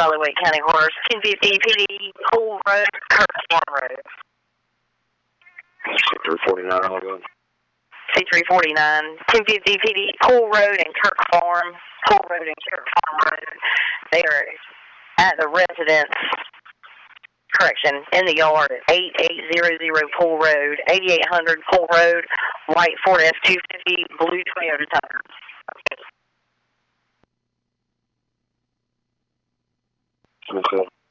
Evaluate County Horse, 1050 PD, Pool Road, Kirk Farm Road. C349, I'll go. C349, 1050 PD, Pool Road and Kirk Farm. Pool Road and Kirk Farm Road. They are at the residence, correction, in the yard at 8800 Pool Road, 8800 Pool Road, white Ford F-250, blue Toyota tires. Okay.